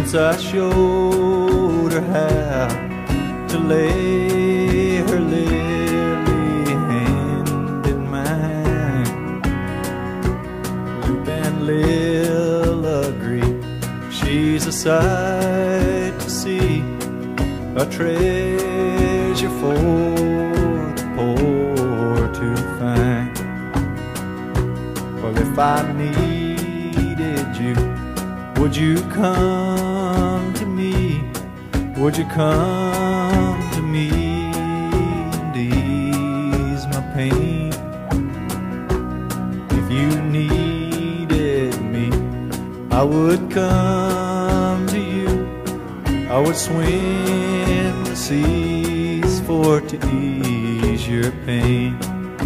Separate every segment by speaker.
Speaker 1: Once I showed her how to lay her lily hand in mine. Luke and Lil agree she's a sight to see, a treasure for the poor to find. Well, if I needed you, would you come to me? Would you come to me and ease my pain? If you needed me, I would come to you. I would swim the seas for to ease your pain.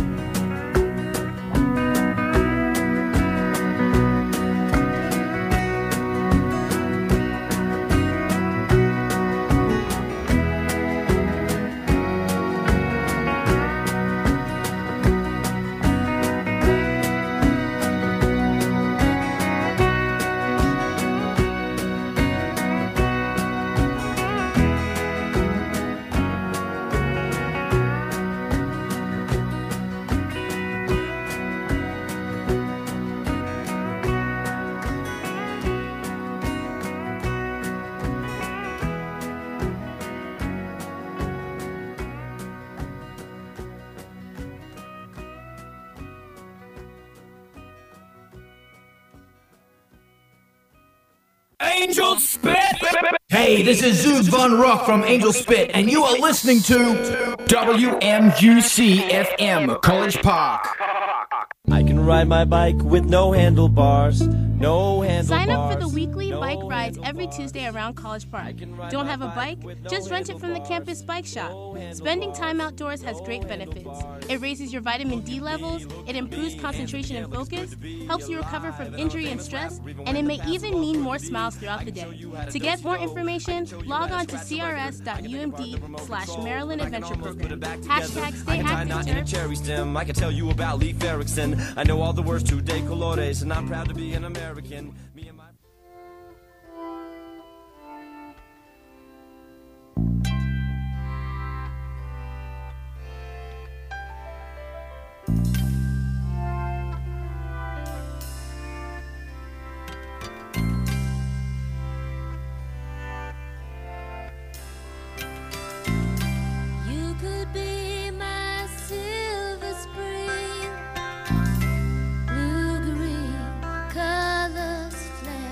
Speaker 2: Angel Spit! Hey, this is Zoot Von Rock from Angel Spit, and you are listening to WMUC FM, College Park.
Speaker 3: I can ride my bike with no handlebars, no handlebars.
Speaker 4: Sign up for the weekly bike rides every Tuesday around College Park. Don't have a bike? Just rent it from the campus bike shop. Spending time outdoors has great benefits. It raises your vitamin D levels, it improves concentration and focus, helps you recover from injury and stress, and it may even mean more smiles throughout the day. To get more information, log on to crs.umd/Maryland Adventure Program. Hashtag stay active,
Speaker 3: cherry stem. I can tell you about Leif Erikson. I know all the words to De Colores, and I'm proud to be an American. Me and my...
Speaker 5: You could be my silver spring, blue-green colors flare.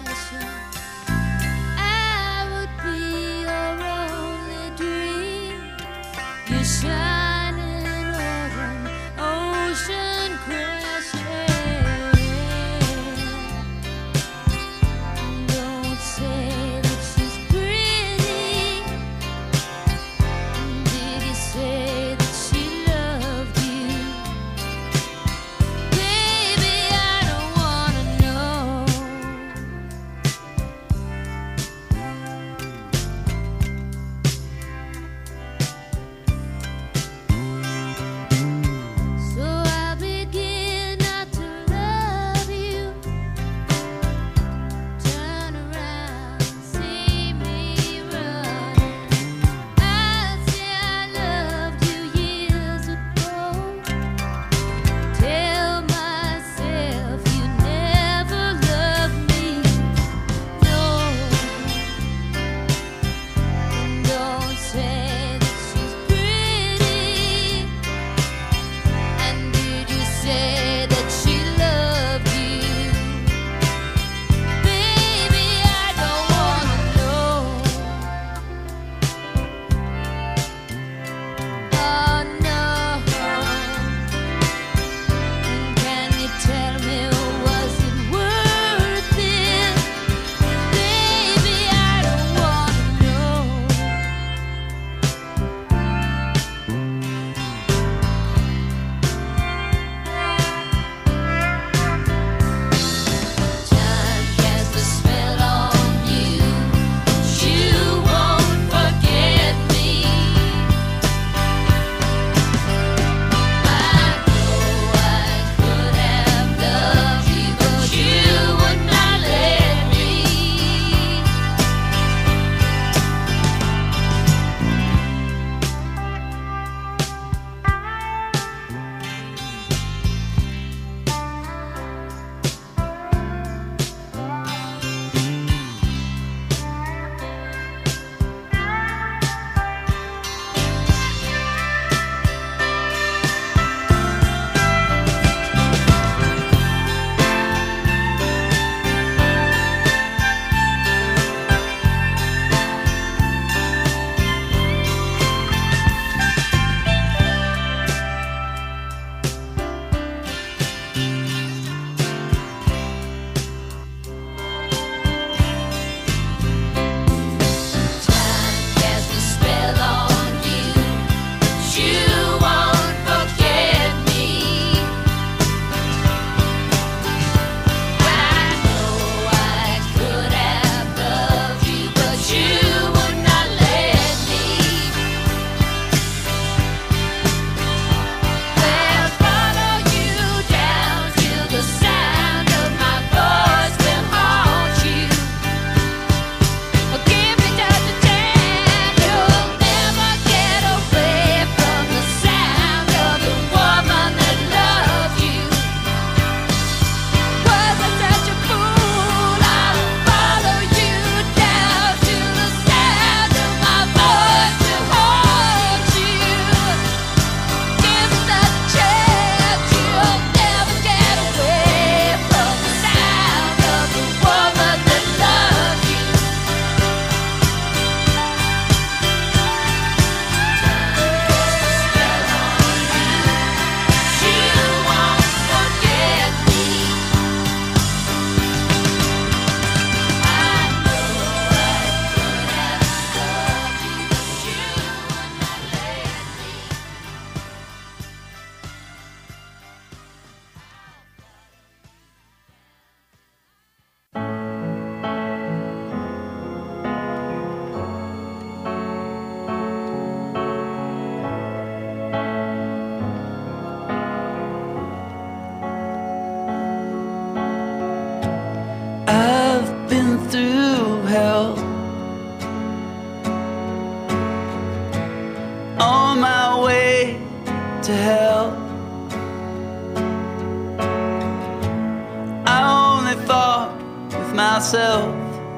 Speaker 6: myself,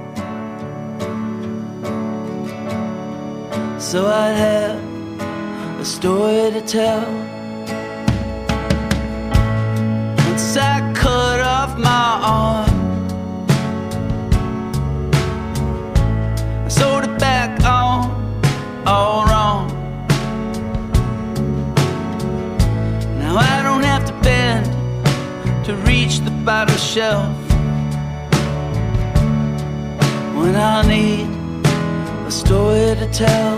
Speaker 6: so I'd have a story to tell. Once I cut off my arm, I sewed it back on, all wrong. Now I don't have to bend to reach the bottom shelf when I need a story to tell.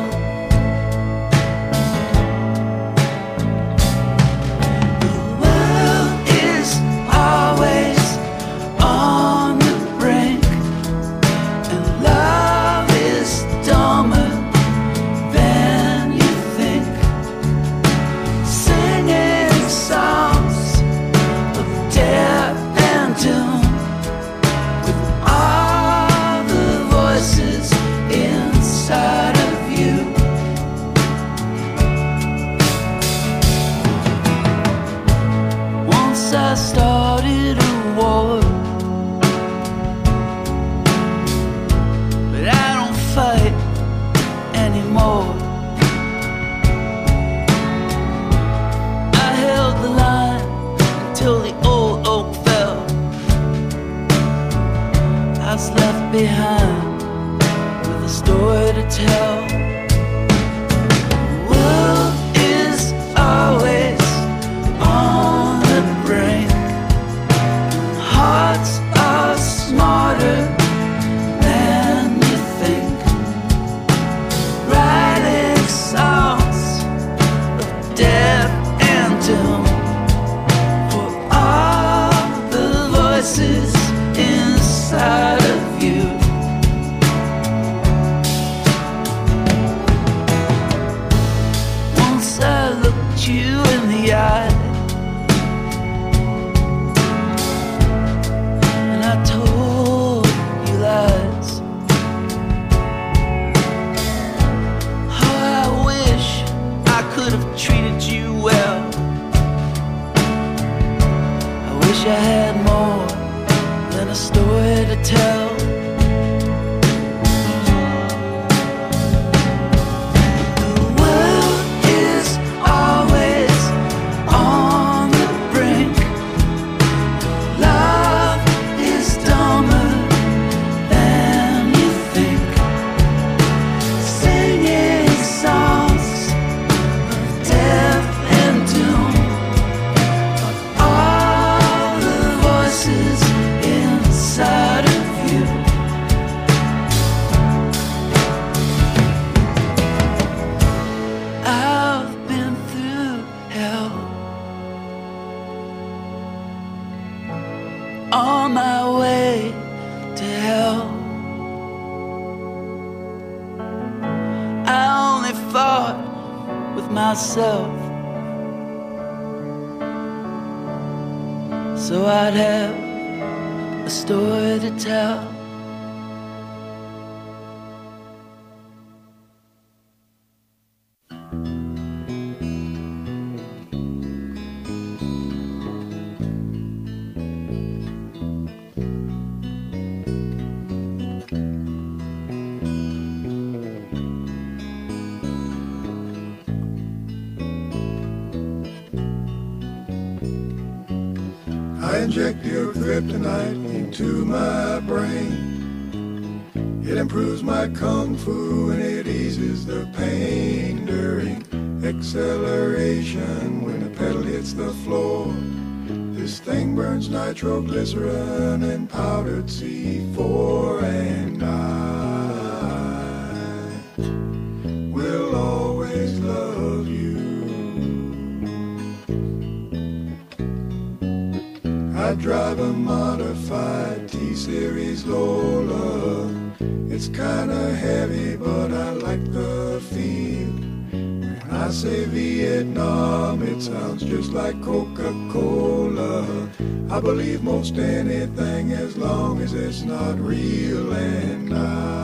Speaker 6: The world is always on the brink, and love is dumber than you think. Singing songs of death and doom, with all the voices inside of you. Once I started a war, but I don't fight anymore. I held the line until the old oak fell. I was left behind with a story to tell. The world is always on the brink. Hearts are smarter than you think, writing songs of death and doom for all the voices inside of you. Once I looked you in the eye, and I told you lies. Oh, I wish I could have treated you well. I wish I had more than a story to tell. The world is always on the brink. Love is dumber than you think. Singing songs of death and doom, but all the voices inside of you. I've been through hell on my way to hell. I only fought with myself, so I'd have a story to tell.
Speaker 7: I inject your kryptonite into my brain. It improves my kung fu and it eases the pain during acceleration when the pedal hits the floor. This thing burns nitroglycerin and powdered C4, and I will always love you. I drive a modified T-Series Lola. It's kinda heavy, but I like the feel. When I say Vietnam, it sounds just like Coca-Cola. I believe most anything as long as it's not real, and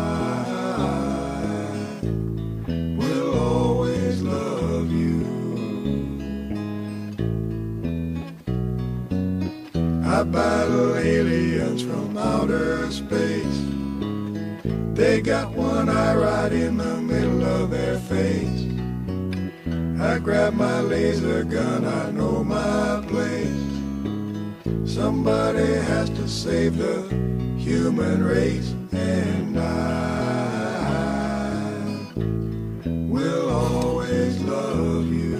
Speaker 7: I will always love you. I battle aliens from outer space. They got one eye right in the middle of their face. I grab my laser gun, I know my place. Somebody has to save the human race, and I will always love you.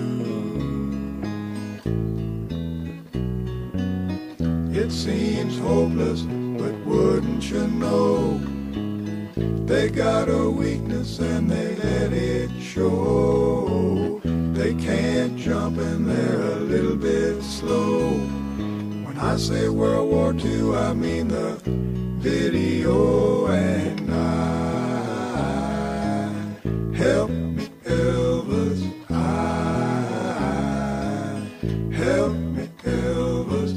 Speaker 7: It seems hopeless, but wouldn't you know? They got a weakness and they let it show. They can't jump and they're a little bit slow. When I say World War II, I mean the video. And I help me, Elvis. I help me, Elvis.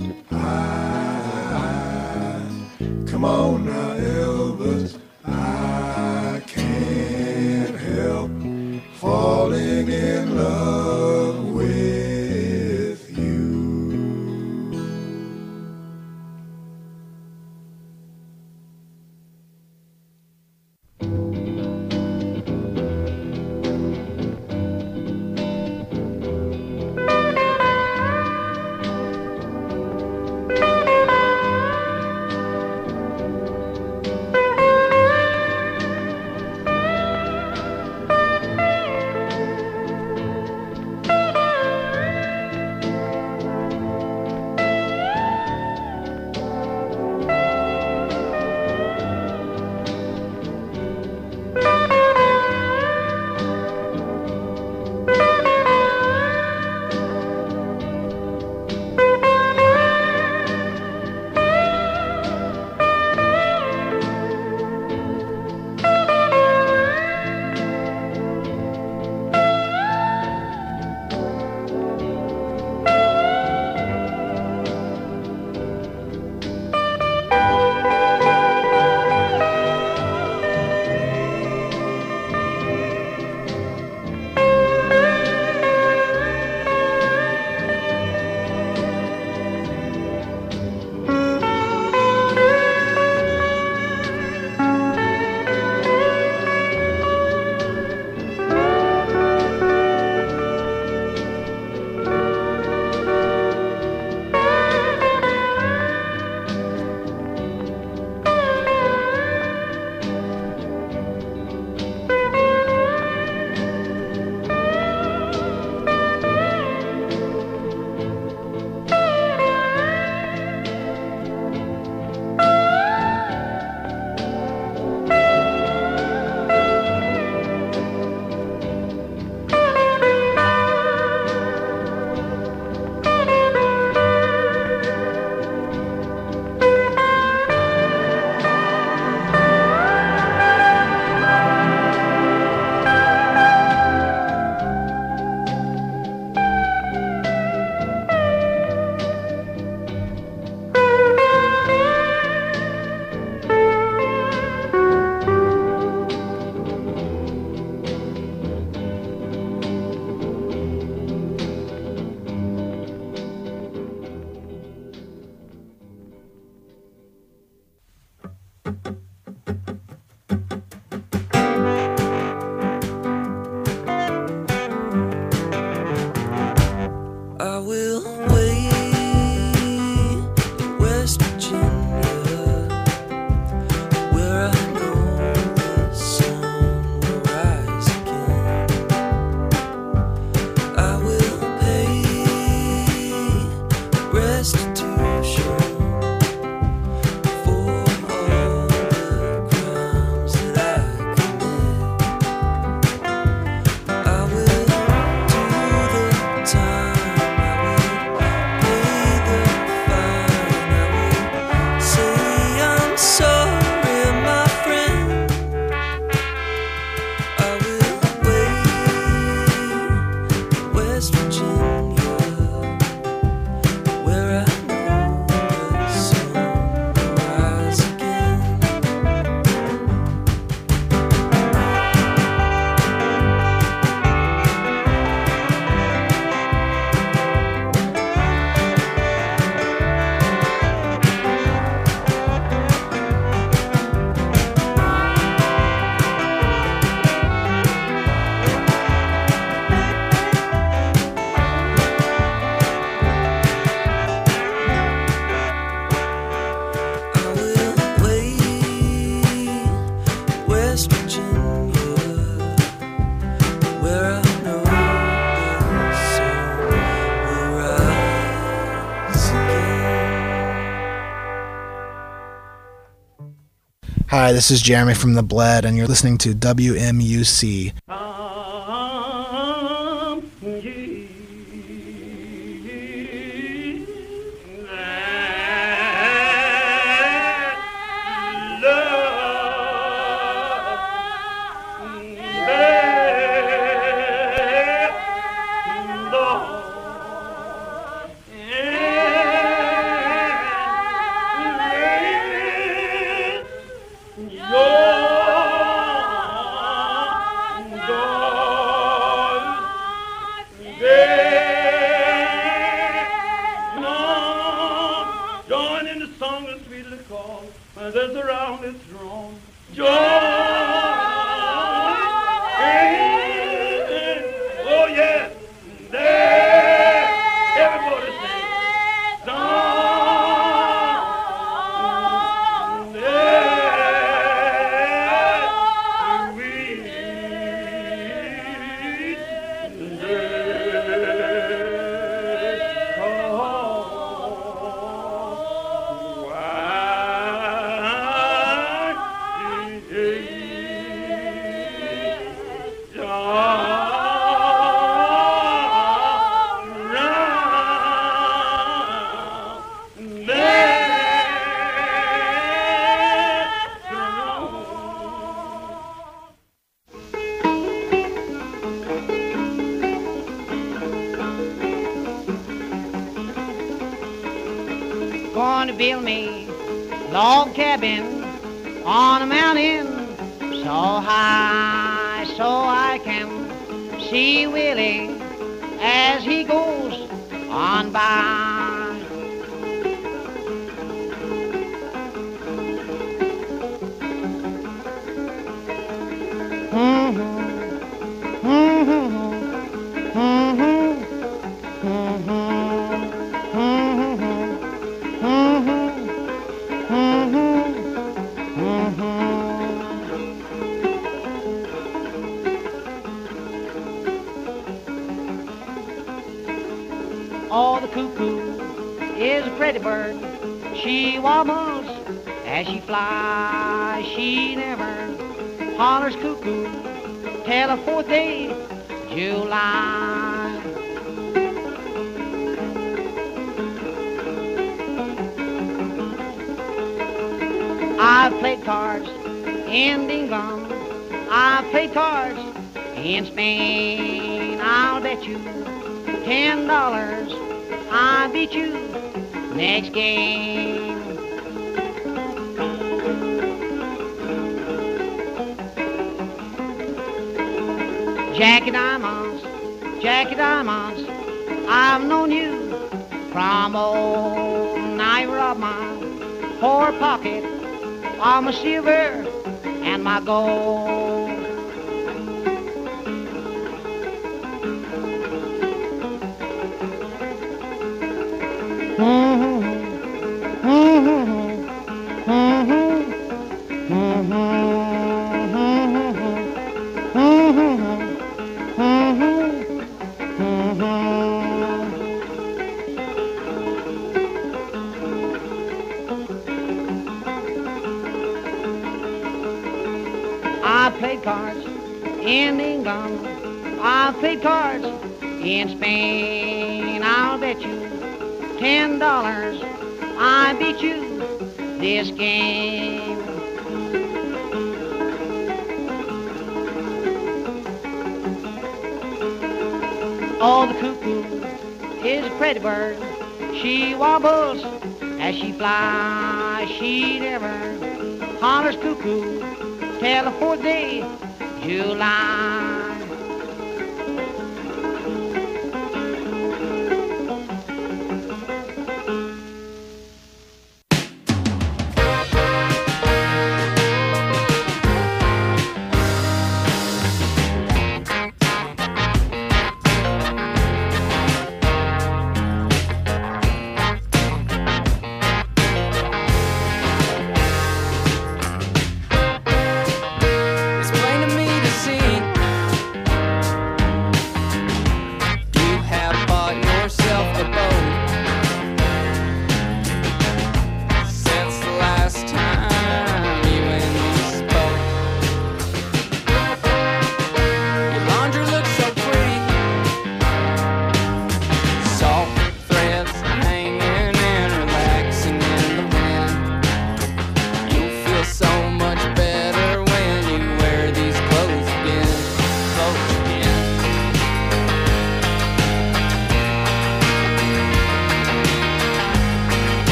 Speaker 7: Come on now, Elvis. I can't help falling in love with you.
Speaker 8: Hi, this is Jeremy from The Bled, and you're listening to WMUC.
Speaker 9: Going to build me a log cabin on a mountain so high so I can see Willie as he goes on by. Oh, the cuckoo is a pretty bird. She wobbles as she flies. She never hollers cuckoo till the 4th day July. I've played cards in England. I've played cards in Spain. I'll bet you $10 I beat you next game. Jackie Diamonds, I've known you from old. Now you rob my poor pocket of my silver and my gold. I played cards in England. I played cards in Spain. I'll bet you $10 I beat you this game. Oh, the cuckoo is a pretty bird. She wobbles as she flies. She never hollers cuckoo till the 4th day July.
Speaker 10: It's plain to me to see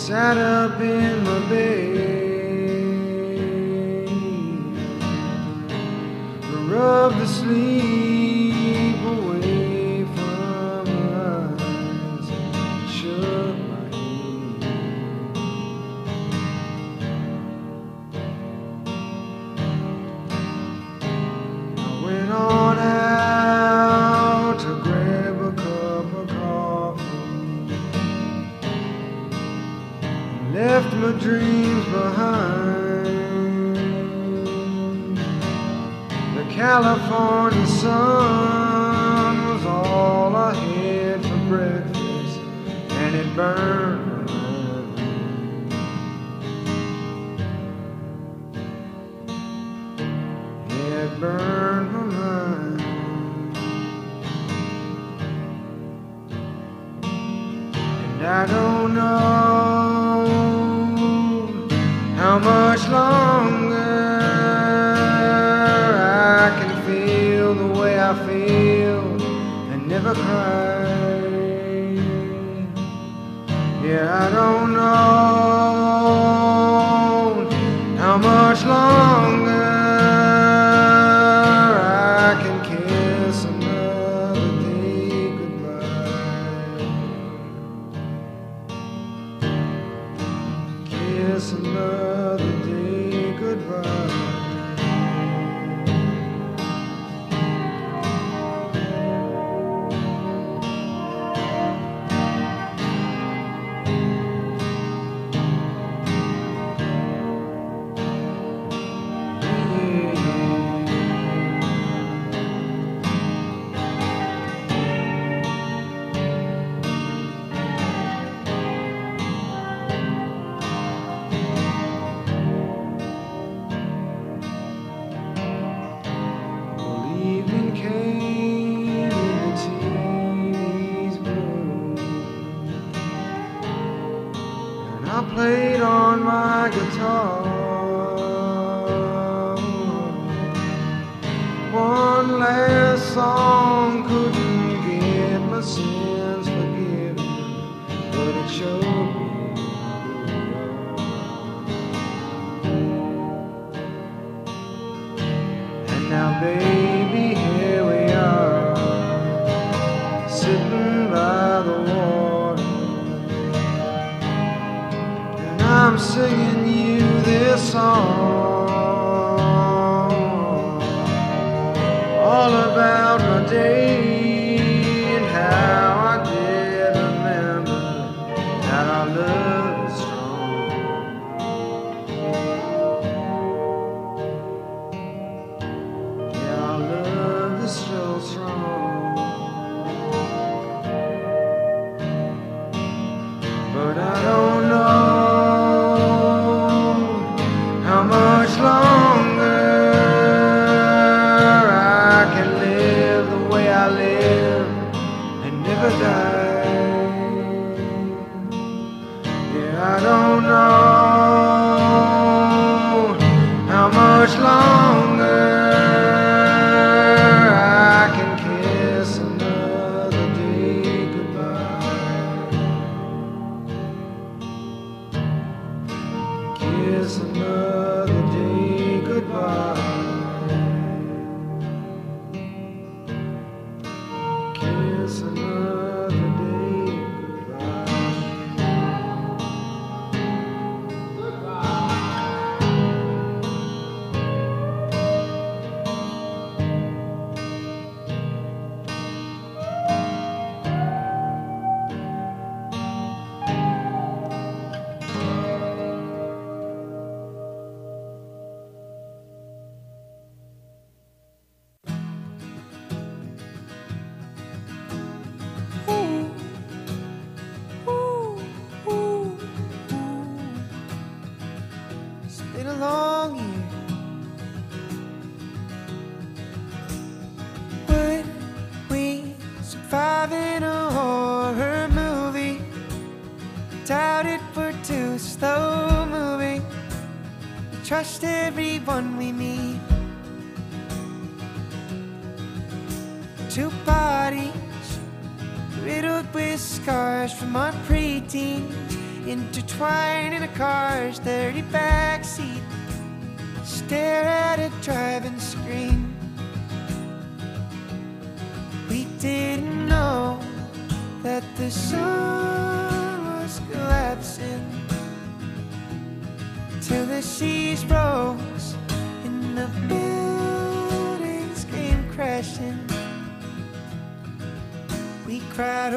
Speaker 7: sat up in my bed, rubbed the sleep away from her eyes, and shook my head. I went on out to grab a cup of coffee, left my dreams behind. The California sun was all I had for breakfast, and it burned my mind. It burned my mind. And I don't know how much longer I can feel the way I feel and never cry. Yeah, I don't know how much longer I can kiss another day goodbye. Kiss another day goodbye. Evening came and the teas blew, and I played on my guitar. One last song couldn't get my sins forgiven, but it showed me who you are. And now, baby, here we are, sitting by the water, and I'm singing you this song, all about my day and how I did remember that our love is strong. Yeah, our love is so strong. But I don't know how much longer I can live the way I live and never die. Yeah, I don't know how much longer I can kiss another day goodbye. Kiss another day goodbye. Kiss another day It's been a long year. Would we survive in a horror movie? Doubt it, we're too slow moving. We trust everyone we meet. Two bodies riddled with scars from our preteens.
Speaker 10: intertwined in a car's dirty backseat, stare at a driving screen. We didn't know that the sun was collapsing till the seas rose and the buildings came crashing. We cried,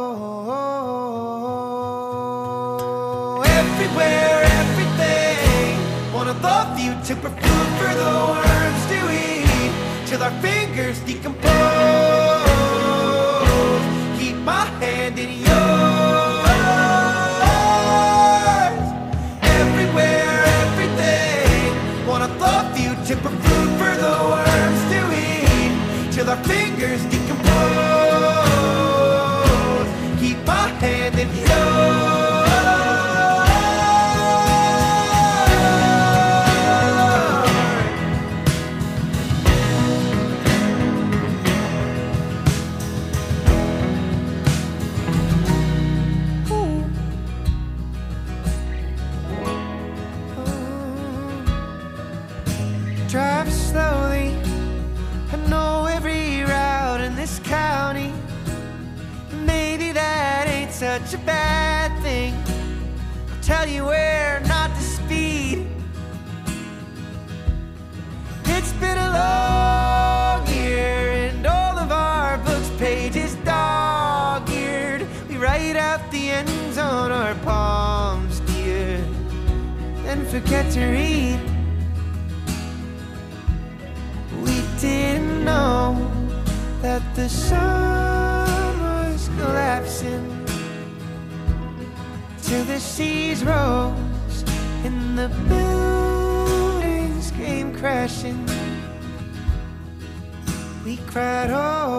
Speaker 10: oh, everywhere, everything. One of the few took for food for the worms to eat till our fingers decompose. Keep my hand in yours. Everywhere, everything. One of the few took for food for the worms to eat till our fingers decompose. Keep my hand in yours. Drive slowly, I know every route in this county. Maybe that ain't such a bad thing. I'll tell you where not to speed. It's been a long year and all of our books' pages dog-eared. We write out the ends on our palms, dear, then forget to read. We didn't know that the sun was collapsing till the seas rose and the buildings came crashing. We cried,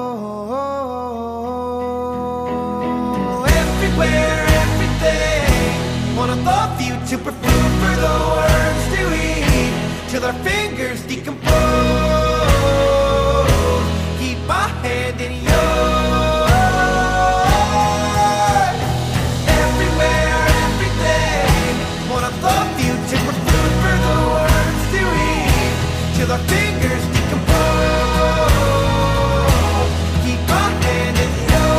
Speaker 10: oh, everywhere, everything. One of the few took for food for the worms to eat till our fingers decompose. Keep my hand in yours. Everywhere, everything. One of the few took for food for the worms to eat till our fingers decompose. Keep my hand in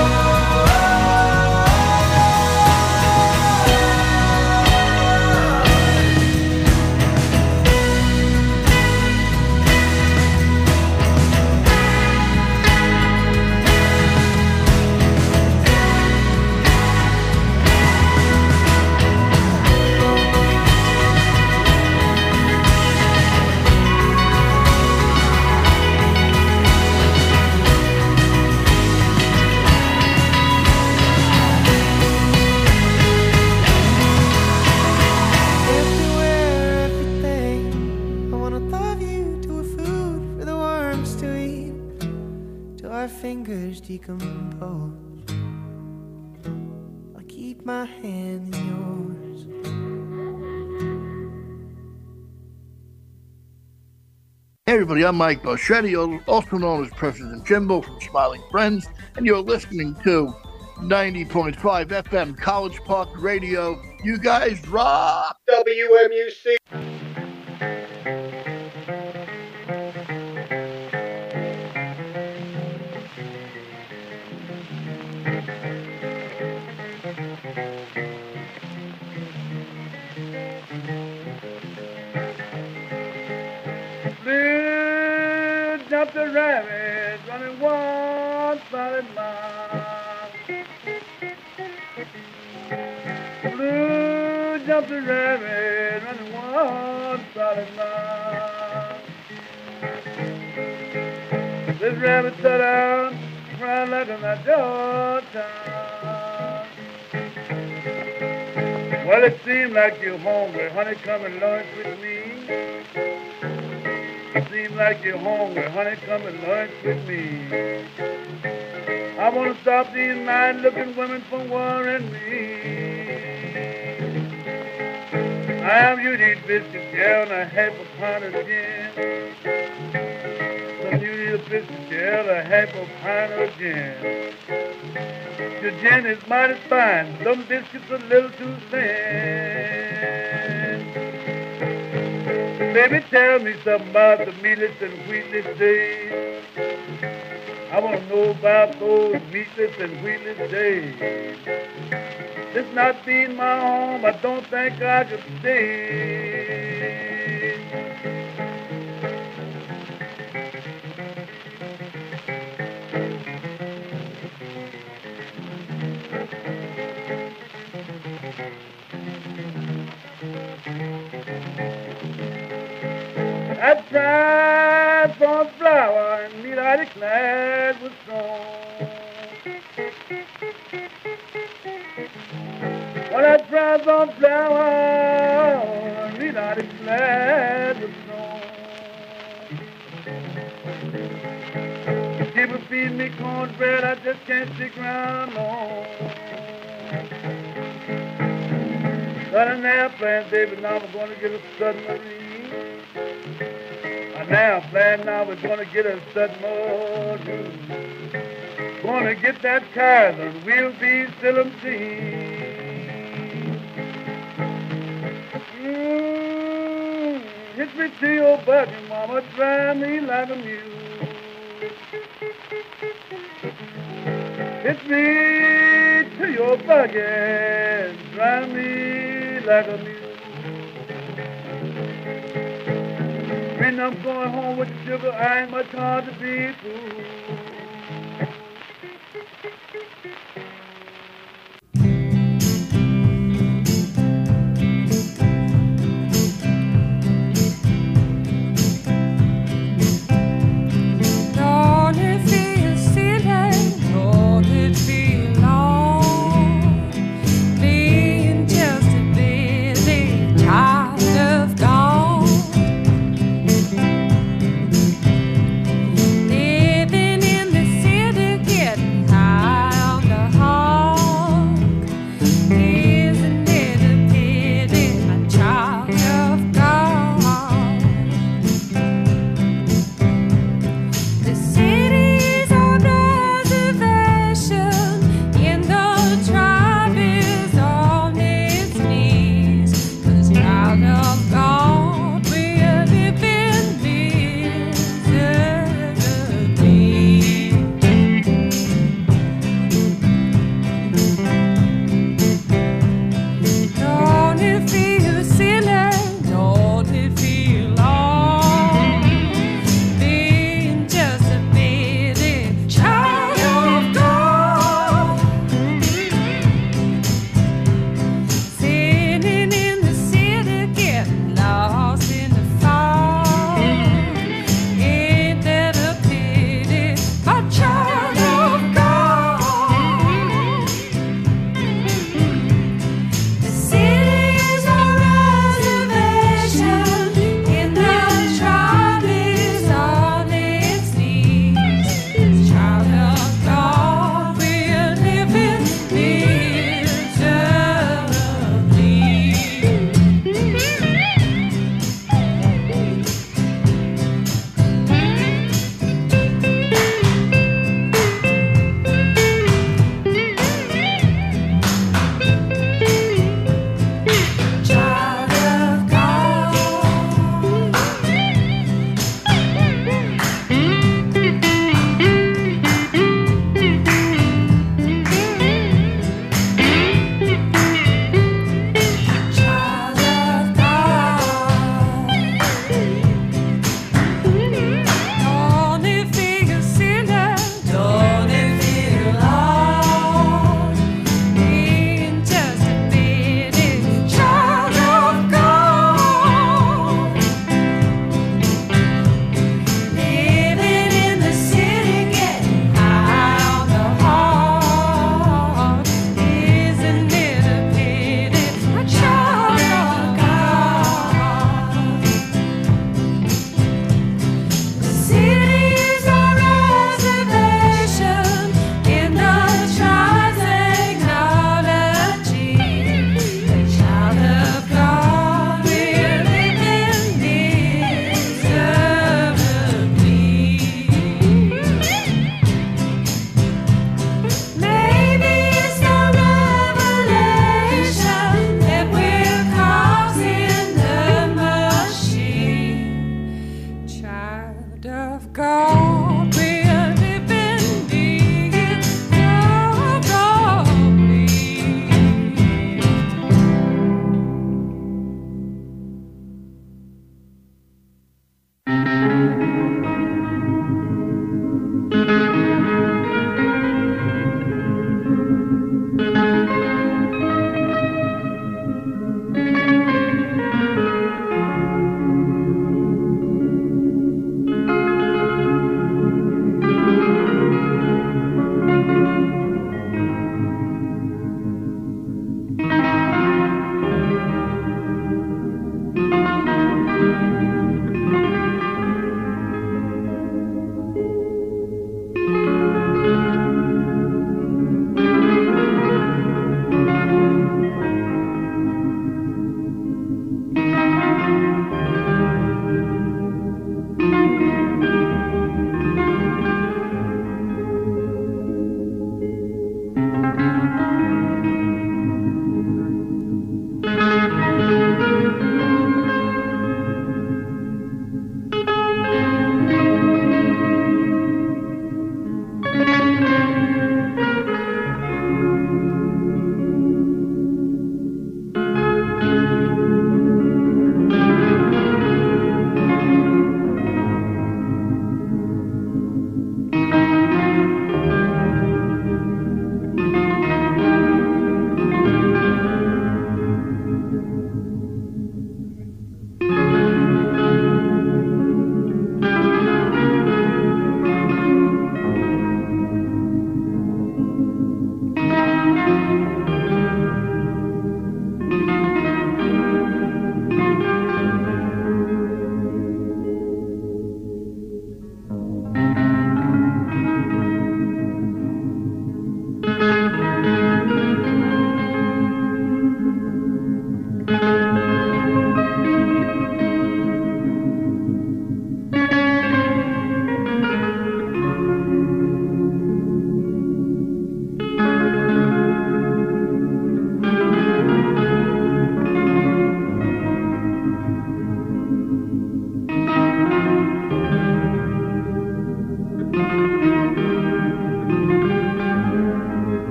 Speaker 10: fingers decompose. I'll keep my hand in yours.
Speaker 11: Hey everybody, I'm Mike Boschetti, also known as President Jimbo from Smiling Friends, and you're listening to 90.5 FM College Park Radio. You guys rock! WMUC!
Speaker 12: Jumped the rabbit, running 1 solid mile. Blue jumped the rabbit, running 1 solid mile. This rabbit sat down, crying like a Georgia. Well, it seemed like you're hungry, honey, come and lunch with me. Seems like you're hungry, honey, come and lunch with me. I want to stop these nice-looking women from worrying me. I am you need biscuit, yeah, and a half a pound of gin. Some you need a biscuit, yeah, and a half a pound of gin. Your gin is mighty fine, some biscuits a little too thin. Baby, tell me something about the meatless and wheatless days. I want to know about those meatless and wheatless days. This not being my home, I don't think I could stay. I tried for a flower and meat I declared was strong. But I tried for a flower and meat I declared was strong. People feed me cornbread, I just can't stick around long. Got an airplane, baby, now I'm going to get a submarine. Now I'm planning now we're gonna get a submarine. Gonna get that Kaiser and we'll be still hit me to your buggy, mama, drive me like a mule. Hit me to your buggy, drive me like a mule. When I'm going home with the sugar, I ain't much hard to be fooled.
Speaker 13: Don't it feel silly? Don't it feel long? Being just a busy child of dawn. Living in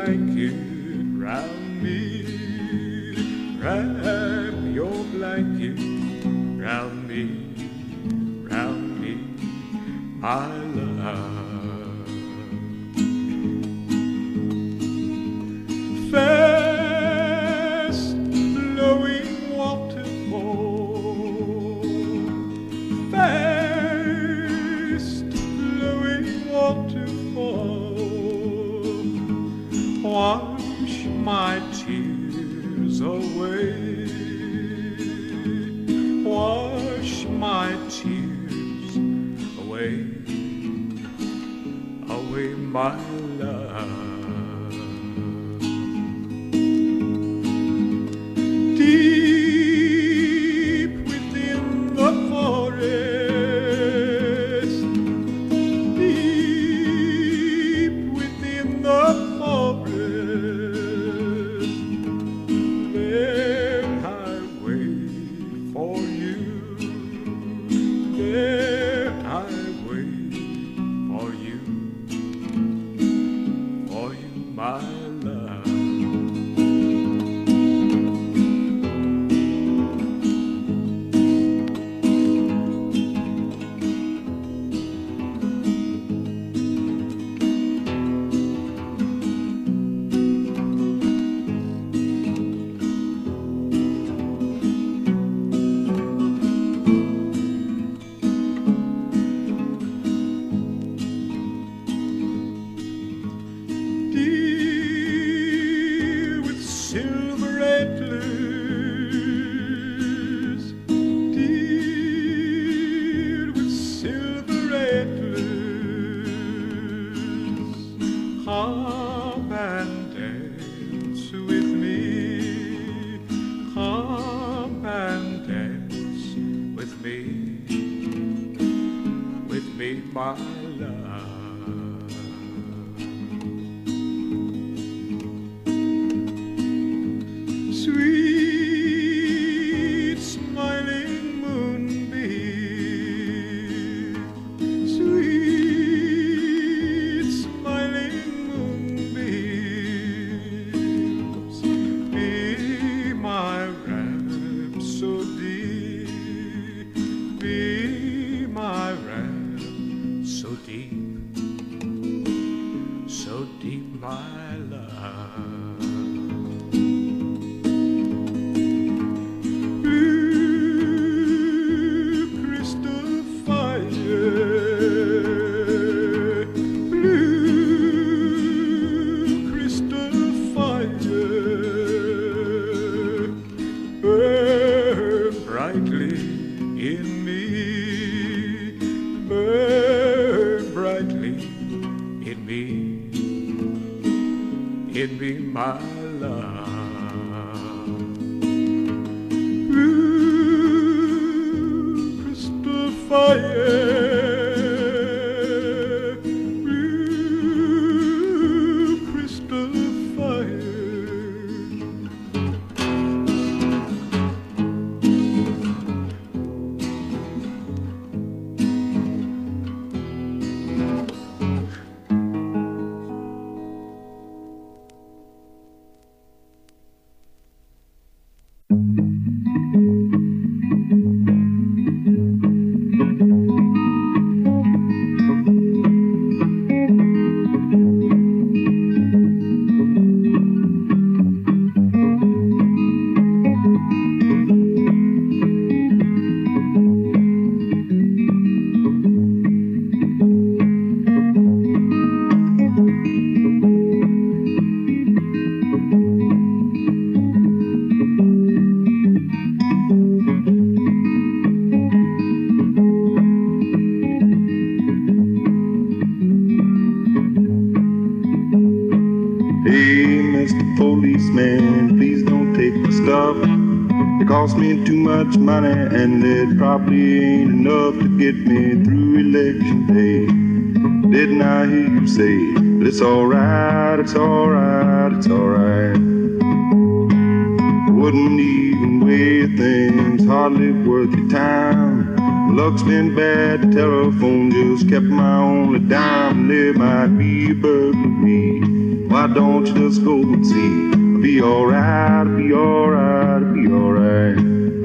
Speaker 14: blanket round me. Wrap your blanket round me, my love. Fast flowing waterfall, fast flowing waterfall, wash my tears away, wash my tears away, away, my love. Deep within the forest, deep within the forest, there I wait for you, there I wait for you, my love. Come and dance with me. Come and dance with me, my love. Sweet smiling moonbeam, sweet smiling moonbeams, be my rhapsody, be my rhapsody, so deep, my love. Blue crystal fire, blue crystal fire, burn brightly in me, burn brightly in me, my love. Blue crystal fire, blue crystal fire.
Speaker 15: Policeman, please don't take my stuff. It cost me too much money, and it probably ain't enough to get me through election day. Didn't I hear you say, but it's alright, it's alright, it's alright. Wouldn't even weigh things, hardly worth your time. My luck's been bad, the telephone just kept my only dime. There might be a burglary Why don't you just go and see? I'll be alright, I'll be alright, I'll be alright.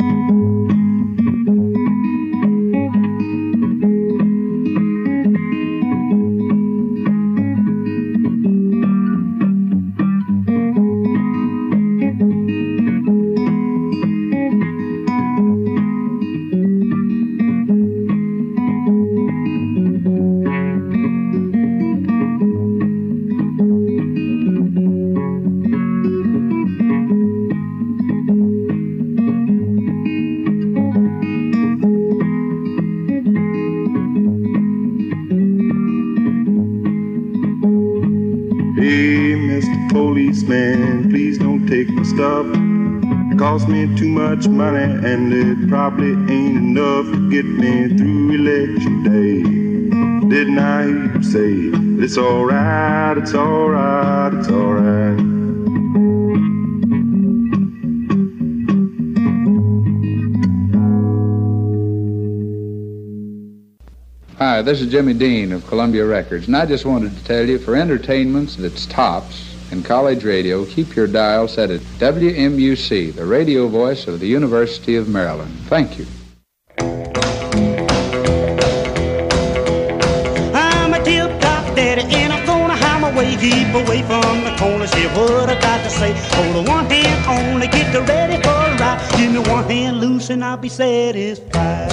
Speaker 15: Policeman, please don't take my stuff. It cost me too much money and it probably ain't enough to get me through election day. Didn't I hear you say, it's alright, it's alright, it's alright.
Speaker 16: Hi, this is Jimmy Dean of Columbia Records, and I just wanted to tell you, for entertainments that's tops in college radio, keep your dial set at WMUC, the radio voice of the University of Maryland. Thank you.
Speaker 17: I'm a tip-top daddy, and I'm gonna hide my way, keep away from the corners, hear what I got to say. Hold one hand on to get ready for a ride. Give me one hand loose and I'll be satisfied.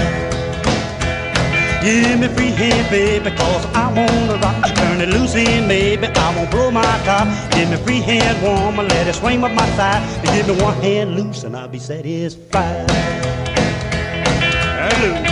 Speaker 17: Give me free hand, baby, cause I wanna rock. Turn it loose in, baby, I won't blow my top. Give me free hand, woman, let it swing up my side. Give me one hand loose and I'll be satisfied. Hello.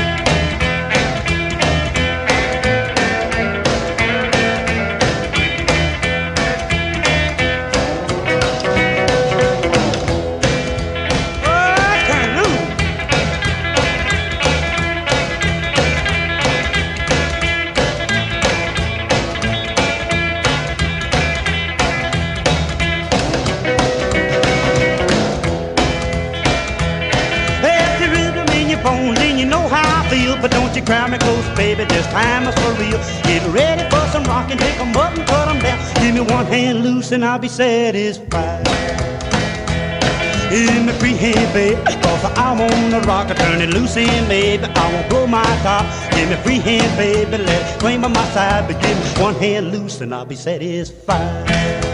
Speaker 17: But don't you cry me close, baby, this time is for real. Get ready for some rockin', take 'em up and cut 'em down. Give me one hand loose and I'll be satisfied. Give me free hand, baby, cause I wanna rock. Turn it loose in, baby, I won't blow my top. Give me free hand, baby, let it swing by my side. But give me one hand loose and I'll be satisfied.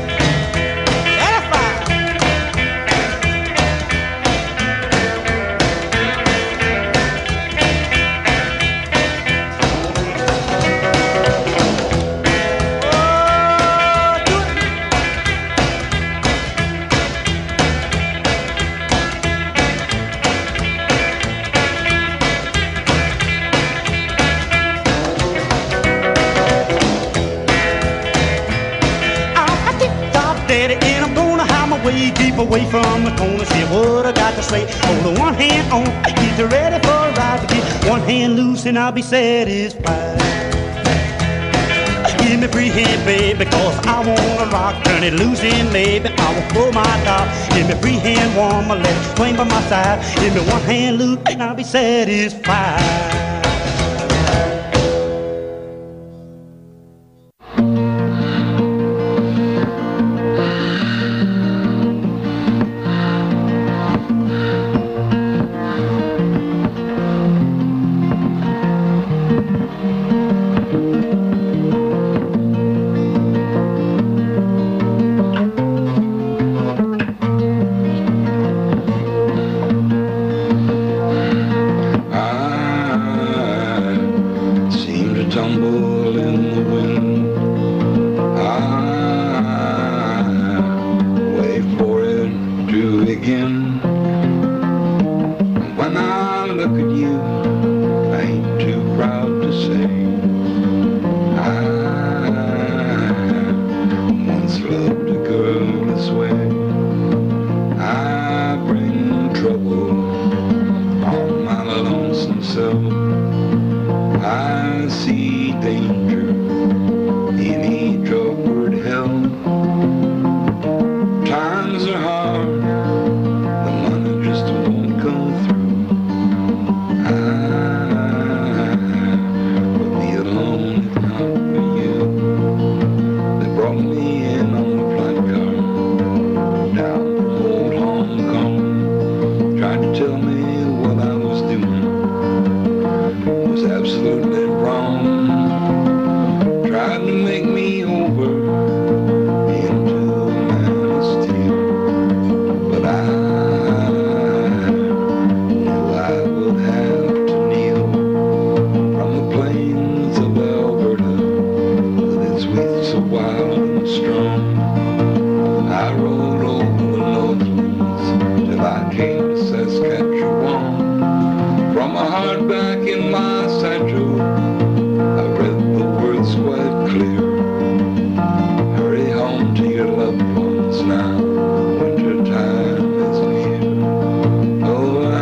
Speaker 17: Keep away from the corners, hear what I got to say. Hold one hand on, get ready for a ride. Get one hand loose and I'll be satisfied. Give me free hand, baby, cause I wanna rock. Turn it loose in, baby, I won't blow my top. Give me free hand, woman, let it swing by my side. Give me one hand loose and I'll be satisfied.
Speaker 15: Brought me in on the tell me what I was doing was absolutely wrong. Tried to make me over into a man of steel, but I knew I would have to kneel from the plains of Alberta with its wheat so wild and strong. I rode over the Northlands till I came to Saskatchewan. From a hardback in my satchel, I read the words quite clear. Hurry home to your loved ones now, winter time is near. Oh, I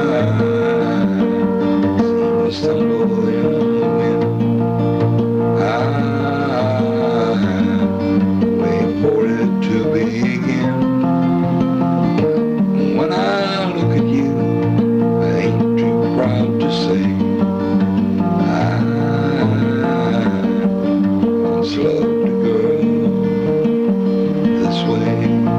Speaker 15: seem to stumble in the wind. I wait for it to begin. When I look at you, I ain't too proud to say I once loved a girl this way.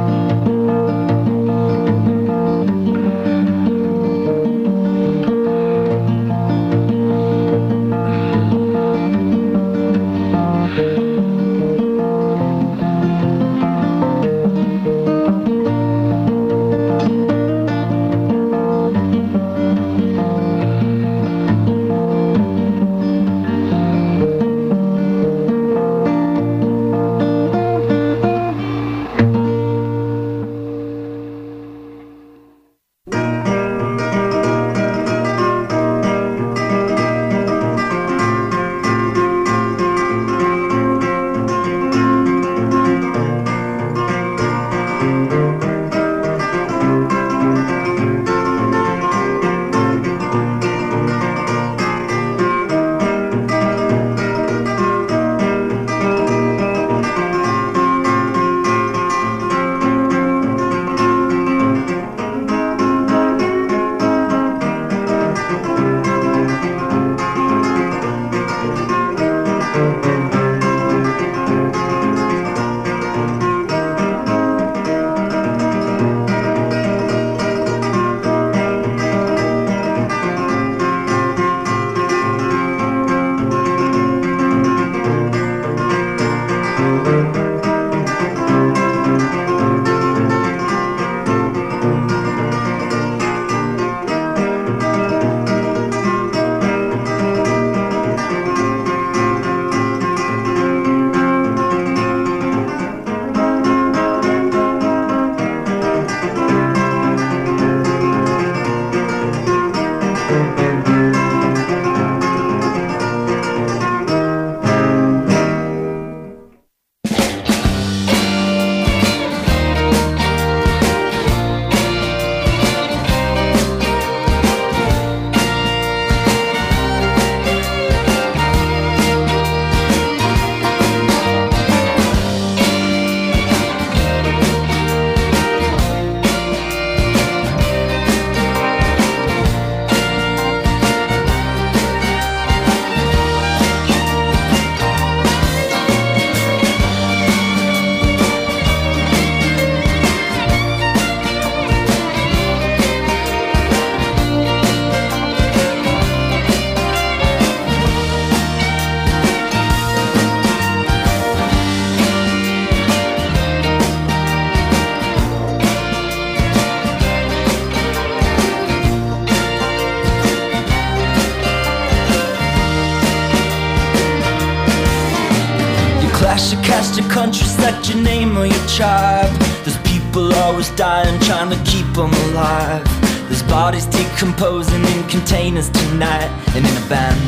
Speaker 18: Cast your country, select your name or your tribe. There's people always dying, trying to keep them alive. There's bodies decomposing in containers tonight, and in abandoned